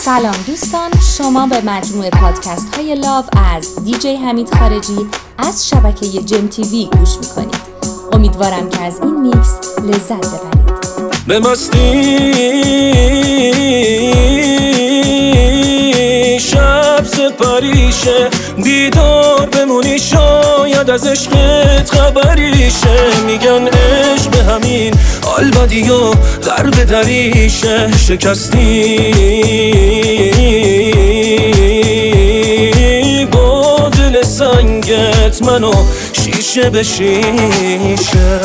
سلام دوستان، شما به مجموعه پادکست های لاو از دیجی حمید خارجی از شبکه جم تیوی گوش میکنید. امیدوارم که از این میکس لذت ببرید. به مستی شب سپریشه، دیدار بمونی شاید از عشقت خبریشه. میگن عشق به همین حال بدی و غرب دریشه. شکستی با دل سنگت منو شیشه به شیشه.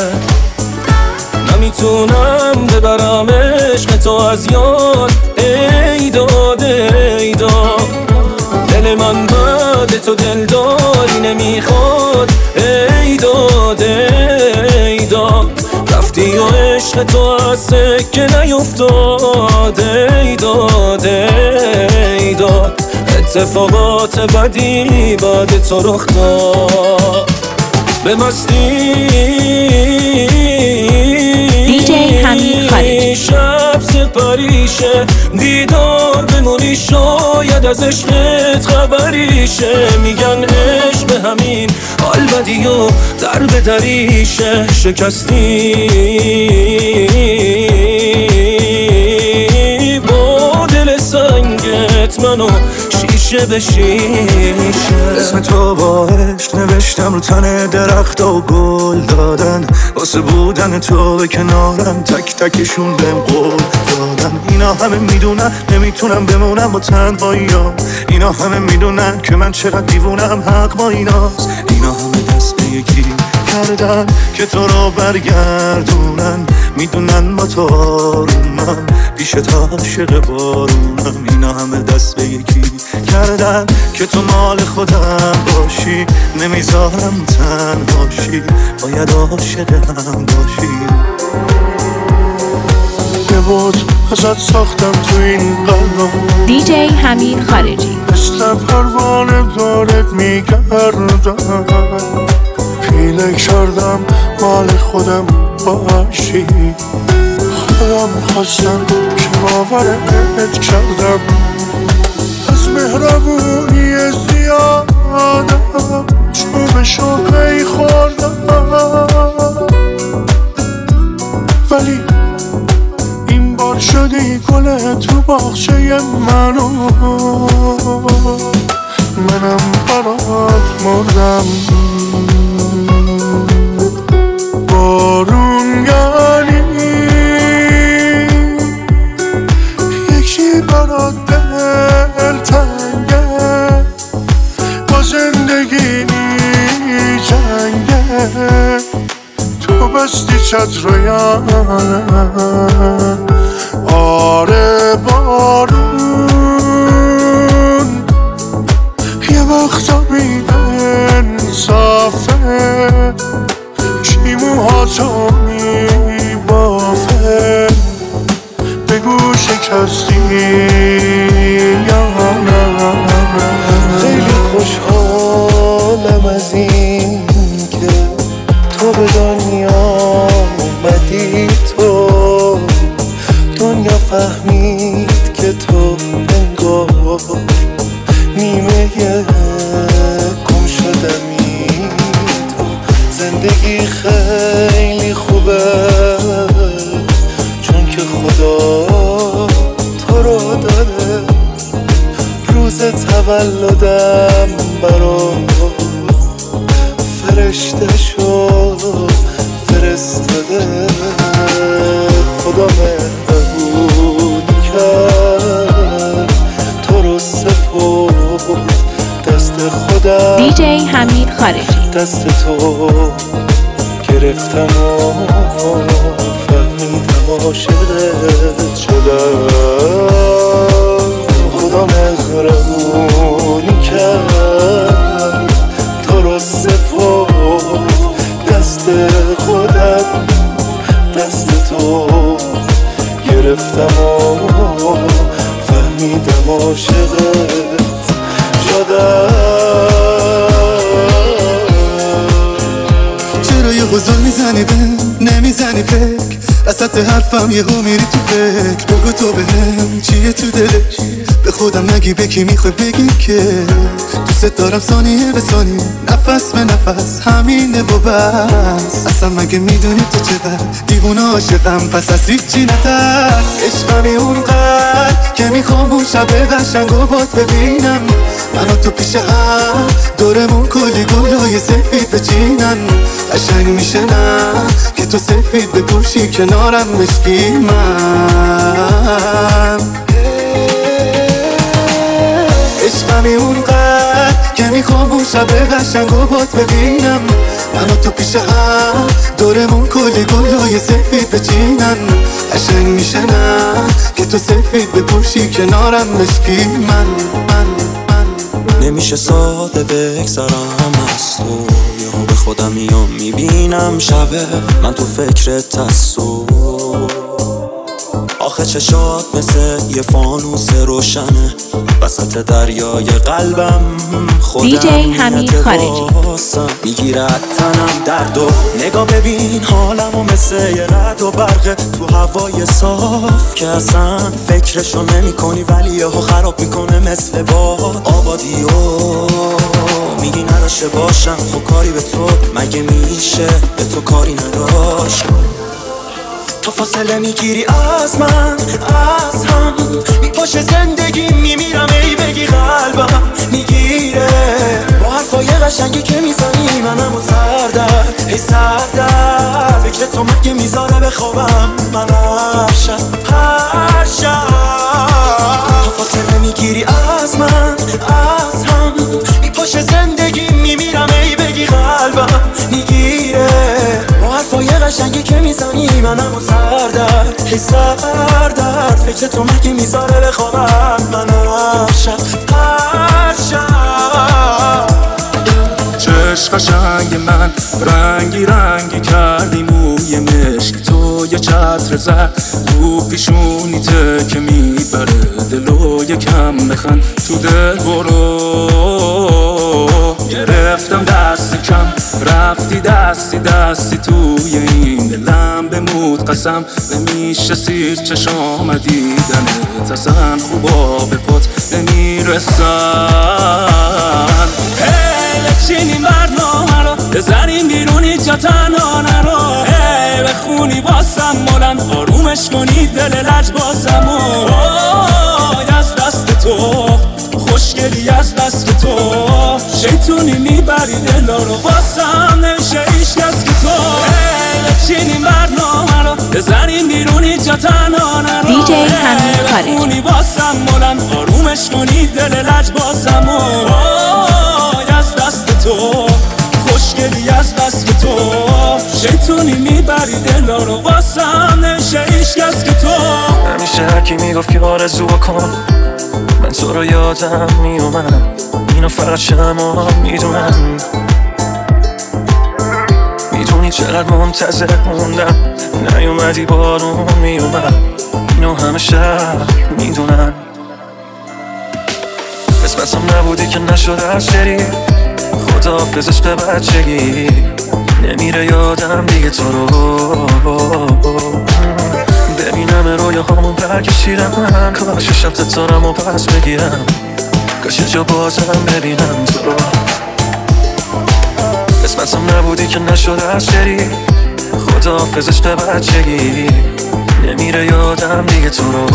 نمیتونم ببرم عشق تو از یاد، ای داد ای داد. دل من بعد تو دلداری نمیخواد، ای داد ای داد. رفتی و عشق تو از سکه نیفتاد، ای داد ای داد. اتفاقات بدی بعد تو رخ داد. به مستی دیجی حمید خارجی. شب سپریشه، دیدار بمونی شاید از عشقت خبریشه. میگن عشق به همین حال بدی و در دریشه. شکستی با دل سنگت منو شیشه به شیشه. اسم تو با عشق نوشتم رو تن درخت و گل دادن، واسه بودن تو به کنارم تک تکشون بهم قول دادن. اینا همه میدونن نمیتونم بمونم با تنهاییام، اینا همه میدونن که من چقدر دیوونم، حق با ایناست. اینا همه دست به یکی کردن که تو رو برگردونن، میدونن با تو آرومم پیش تا عاشق بارونم. اینا همه دست به یکی کردن که تو مال خودم باشی، نمیذارم تنهاشی، باید عاشق هم باشی. یه بود ازت ساختم تو این قلب، دیجی حمید خارجی. مثل پروانه دارت میگردم، پیله کردم مال خودم باشی. خودم خواستم که باورت کردم، از مهربونی زیادم چوبشو پی خوردم. ولی این بار شدی گل تو باغچه منو، منم برات مردم. بارون یعنی یکی برات دل تنگه، با زندگی جنگه. تو بستی چتریانه، آره بارون یه وقتا بی انصافه، کی موهاتو میبافه. بگو شکستی یا نه. خیلی خوشحالم از این که تو به دنیا اومدی، تو دنیا فهمید که تو انگار نیمه گم شدمی. تو زندگی خیلی خوبه چون که خدا تو رو داده. روز تولدم برام فرشته شد فرستاده. خدا مهربون کرد تو رو سپرد دست خودم. دیجی حمید خارجی. دست تو گرفتم و فهمیدم عاشقت شدم. خدا مهربونی کرد تو رو سپرد دست خودم. دست تو گرفتم و فهمیدم عاشقت شدم. چرا یه حضور میزنی نمیزنی فکر وسط حرفم یهو میری تو فکر. بگو تو بهم چیه تو دلش، به خودم نگی به کی میخوای بگی که دوست دارم ثانیه به ثانیه نفس به نفس همینه و بس. اصلا مگه میدونی تو چقدر دیوونه عاشقم پس از هیچی نترس. عشقمی اونقدر که میخوام اون شب قشنگ و باد ببینم منو تو پیش هم دورمون کلی گلای سفید بچینن. قشنگ میشه نه که تو سفید بپوشی کنارم مشکی من. عشقمی اونقدر که میخوام اون شب قشنگ و باد ببینم منو تو پیش هم دورمون کلی گلای سفید بچینن. قشنگ میشه نه که تو سفید بپوشی کنارم مشکی من. نمیشه ساده بگذرم از تو، یهو به خودم میام میبینم شبه من تو فکرت هستو. آخه چشات مثل یه فانوس روشنه وسط دریای قلبم. خودم دیجی حمید خارجی میگیره تنم درد و نگاه ببین حالمو مثل یه رد و برقه تو هوای صاف که اصلا فکرشو نمی کنی ولی یهو خراب میکنه مثل باد آبادیو. میگی نداشته باشم خب کاری به تو مگه میشه به تو کاری نداشت. تو فاصله میگیری از من از هم میپاشه زندگی میمیرم ای بگی قلبم میگیره با حرفای قشنگی که میزنی منمو سردر ای سردر. فکر تو مگه میذاره بخوابم من هر شب تو فاصله میگیری از من از هم میپاشه زندگی میمیرم ای بگی قلبم میگیره با حرفای قشنگی که میزنی منمو سردر ای سردر. فکر تو مگه میذاره بخوابم من هر شب چشم قشنگ من رنگی رنگی کردی موی مشک تو یه چتر زرد رو پیشونیته که میبره دلو یکم بخند تو دل برو. گرفتم دست کم رفتی دستی توی این دلم بمود قسم نمیشه سیر چشام دیدنت اصلا خوبا به پات نمیرسن. بچینیم برنامه رو بزنیم بیرونی جا تنها نرو بخونی واسم مولن آرومش کنی دل لج بازم از دست تو خوشگلی از بس که تو شیطونی میبری دلا رو واسم نمیشه ایش کس که تو. بچینیم برنامه رو بزنیم بیرونی جا تنها نرو دیجی حمید خارجی بخونی واسم مولن آرومش کنی دل لج بازم تو خوشگلی از بس که تو شیطونی میبری دلا رو واسم نمیشه ایش کس که تو. همیشه هرکی میگفت که آرزو کن من تو رو یادم میومد اینو فقط شما میدونم. میدونی چقدر منتظر موندم نیومدی بارون میومد اینو همه شهر میدونن. قسمتم نبودی که نشد از شری خداحافظ عشق بچگی نمیره یادم دیگه تو رو ببینم رویاهامون برکشیدم کاش شب ستارم و پس بگیرم کاش جا بازم ببینم تو رو. قسمتم نبودی که نشد از شری خداحافظ عشق بچگی نمیره یادم دیگه تو رو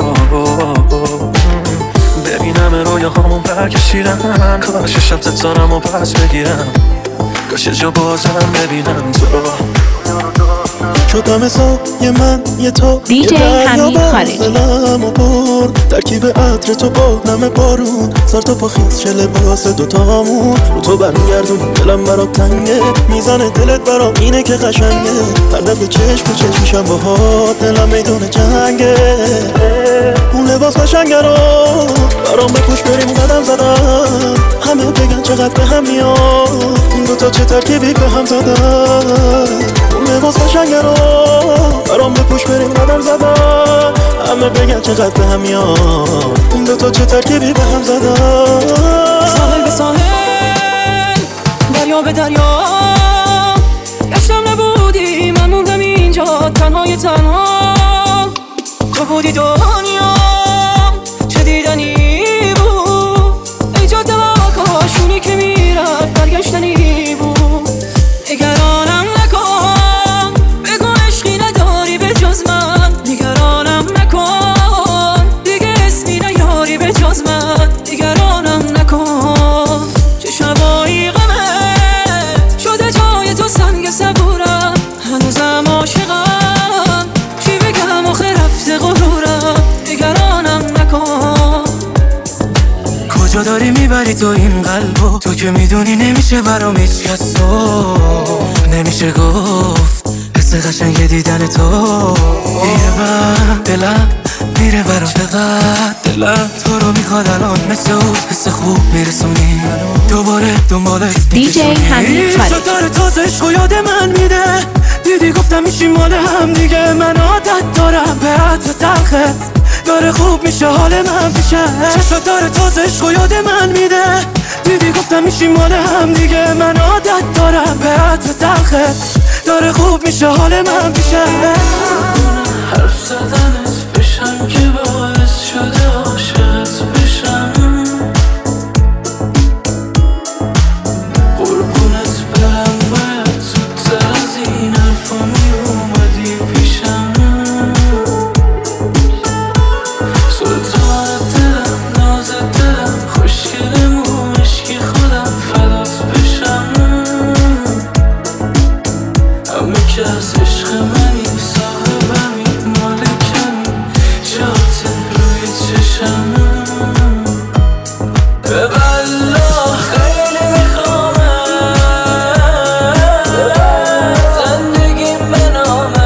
ببینم رویاهامون برکشیدم کاش شب ستارم و پس بگیرم کاش جا بازم ببینم تو رو. شدم سایه من یه تو دیجی حمید خارجی دلمو برد ترکیب عطر تو با نم بارون سر تا پا خیز چه لباس دوتامون رو تو برمیگردون دلم برات تنگه میزنه دلت برام اینه که قشنگه هر دفعه چشم تو چشمشم باهات دلم میدونه جنگه اون لباس قشنگه رو برام بپوش بریم قدم زدم همه بگن چقدر به هم میاد این دوتا چه ترکیبی به هم زدن اون لباس قشنگه رو برام بپوش بریم قدم زدن همه بگن چقدر به هم میاد این دوتا چه ترکیبی به هم زدن. ساحل به ساحل دریا به دریا گشتم نبودی من موندم اینجا تنهای تنها تو بودی دنیا چه دیدنی کجا داری میبری تو این قلبو؟ تو که میدونی نمیشه برام هیچ کس تو نمیشه گفت حس قشنگ دیدن تو یه بر دلم میره برام چقدر دلم تو رو میخواد الان مثل اون حس خوب میرسونی دوباره دنبالت دیجی حمید خالجی شطار تازه عشقو یاد من میده دیدی گفتم میشیم مال هم دیگه من عادت دارم به عطر تلخت داره خوب میشه حال من پیشه چشات داره تازه عشقو یاد من میده دیدی گفتم میشیم مال هم دیگه من عادت دارم به عطر تلخت داره خوب میشه حال من پیشه حرف زدنت بشم که باعث شده عاشقت بشم قربونت برم باید زودتر از این حرفا میومدی پیشم سلطان دلم ناز دلم خوشگلمون عشقی خودم فدات بشم همه که از عشق منی صاحبمی مالکمی جات روی چشم به والله خیلی میخوامت زندگیم به نامت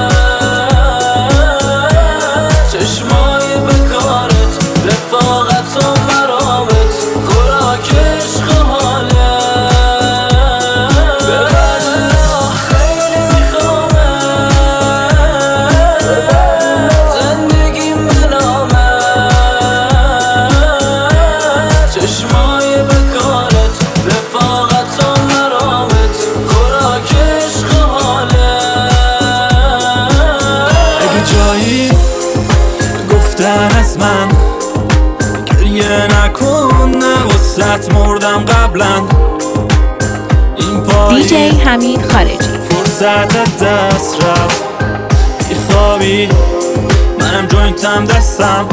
چشمای بکارت رفاقت و مرامت خوراک عشق و حالت به والله خیلی میخوامت زندگیم به نامت چشمای بکارت رفاقت و مرامت خوراک عشق و حالت اگه جایی گفتن از من گریه نکن نه وسط مردم قبلا این دیجی پایی حمید خالجی فرصت دست رفت بیخوابی منم جوینتم دستم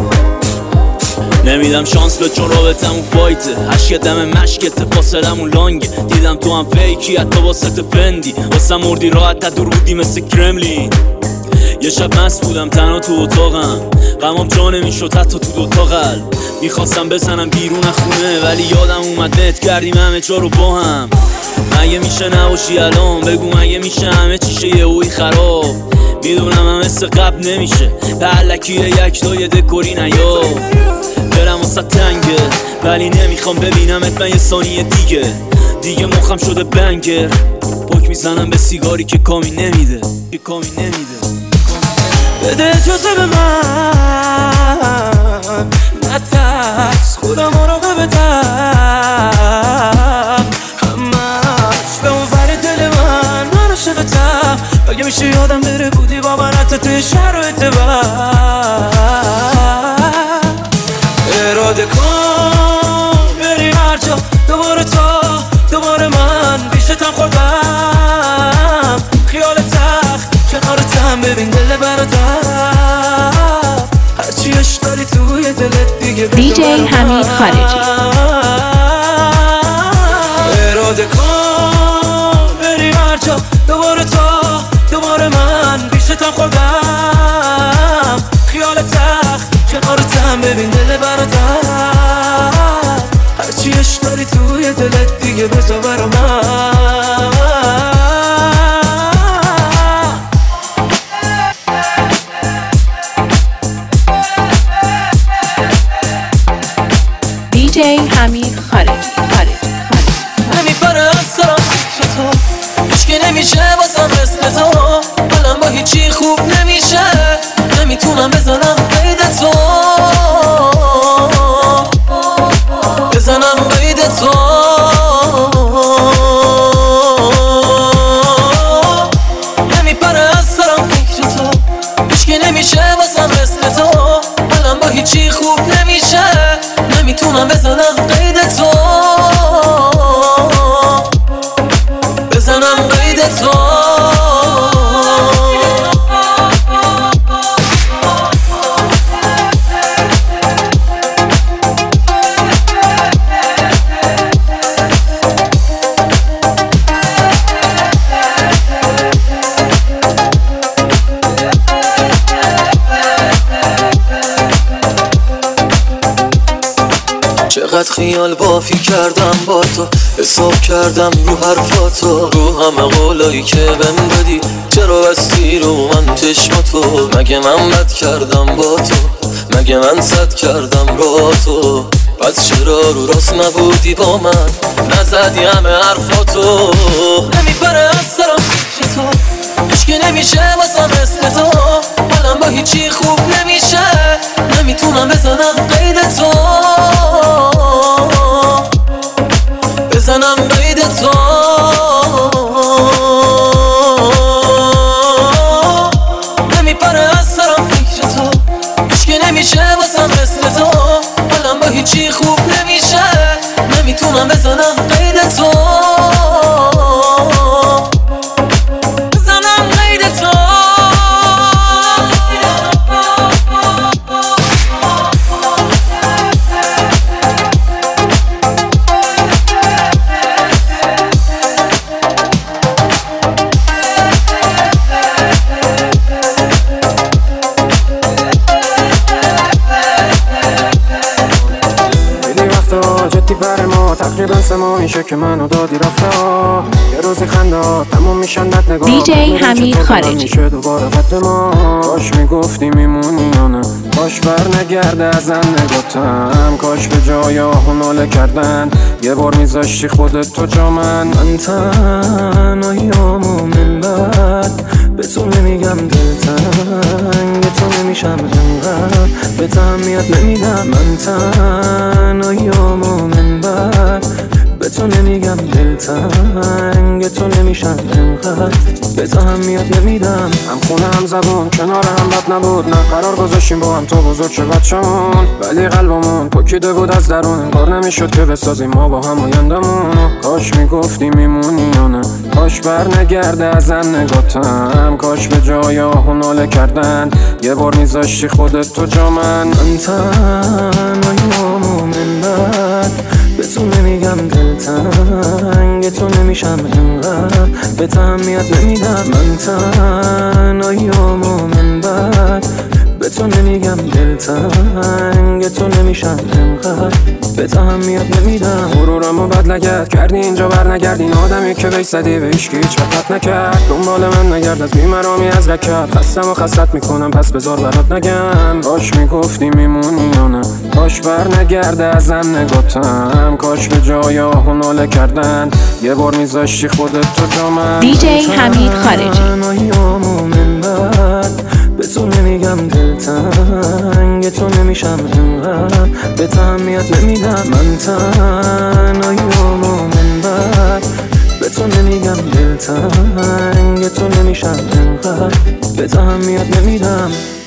نمیدم شانس به چون رابطمون فایته عشق دم مشکت فاصلمون لانگه دیدم تو هم فیکی حتی واسه فندی واسه مردی راحت تدور بودی مثل کرملین یه شب مست بودم تنها تو اتاقم غمام جا نمیشد حتی تو دوتا قلب میخواستم بزنم بیرون از خونه ولی یادم اومد نت کردیم همه جا رو با هم مگه میشه نباشی الان بگو مگه میشه همه چیشه یهویی خراب میدونم هم مثل قبل نمیشه به الکیه یک دای دکوری نیا دلم واسه تنگه ولی نمیخوام ببینمت من یه ثانیه دیگه مخم شده بنگر پاک میزنم به سیگاری که کامی نمیده بده اجازه به من نترس خدا مراقبتم همش به اون ور دل من عاشقتم اگه میشه یادم بره بودی با من حتی توی شرایط بد اراده کن بری هر جا دوباره دوباره من بیشتم خوردم خیال تخت کنارتم ببین دل برادر هرچی عشق داری توی دلت دیگه دیجی حمید خالجی اراده کن بری هر جا دوباره من بیشتم خوردم خیال تخت کنارتم ببین دل برادر هرچی عشق داری توی دلت دیگه بذار برا من دیجی حمید خالجی نمیبره از سرم فکر تو هیچکی نمیشه بازم مثل تو حالم با هیچی خوب نمیشه نمیتونم بزنم قید تو نمیبره از سرم فکر تو هیچکی نمیشه بازم مثل تو حالم با هیچی خوب نمیشه نمیتونم بزنم قید تو چقدر خیال بافی کردم با تو، حساب کردم رو حرفاتو، رو همه قولایی که بهم دادی. چرا بستی رو من چشماتو؟ مگه من بد کردم با تو؟ مگه من صد کردم با تو؟ پس چرا رو راست نبودی با من؟ نزدی همه حرفاتو. نمیبره از سرم فکر تو، عشقی نمیشه واسم مثل تو. حالم با هیچی خوب نمیشه، نمیتونم بزنم قید تو، بزنم قید تو. نمیبره از سرم فکر تو، عشقی نمیشه واسم مثل تو. حالم با هیچی خوب نمیشه، نمیتونم بزنم قید تو، بزنم قید تو. تقریبا 3 ماه میشه که منو دادی رفته. یه روزی خنده تموم میشن بد نگاه. دیجی حمید خارجی میشه دوباره قد ما. کاش میگفتی میمونی یا نه، کاش بر نگرده ازم نگاتم. کاش به جای آهناله کردن یه بار میذاشتی خودت تو جا من تنهاییامو من بعد به تو نمیگم دلتنگ تو نمیشم انقدر به تهمیت نمیدم. من تنهاییامو من بعد به تو نمیگم دلتنگ تو نمیشم انقدر به تهمیت نمیدم. هم خونه هم زبون کنار هم بد نبود، نه قرار گذاشتیم با هم تو بزرگ شه بچمون، ولی قلبمون پکیده بود از درون. انگار نمیشد که بسازیم ما با هم آیندمون. کاش میگفتی میمونی یا نه، کاش بر نگرده ازم نگاتم. کاش به جای آهناله کردن یه بار میذاشتی خودت تو جا من تنهاییامو من بعد به تو نمیگم دلتنگ تو نمیشم انقدر به تهمیت نمیدم. من تنهاییامو من بعد به تو نمیگم دلتنگ تو نمیشم انقدر به تهمیت نمیدم. غرورمو بد لگد کردی اینجا بر نگردین، آدمی که بهش زدی به هیچ وقت نکرد. دنبال من نگرد از بیمرامی از رکت، خستم و خستت میکنم پس بذار برات نگم. کاش میگفتی میمونی یا نه، کاش بر نگرده ازم نگاتم. کاش به جای آهناله کردن یه بار میذاشتی خودت تو جا من. دیجی حمید خارجی به تو نمیگم دلتنگ تو نمیشم انقدر به تهمیت نمیدم. من تنهاییامو من بعد به تو نمیگم دلتنگ تو نمیشم انقدر به تهمیت نمیدم.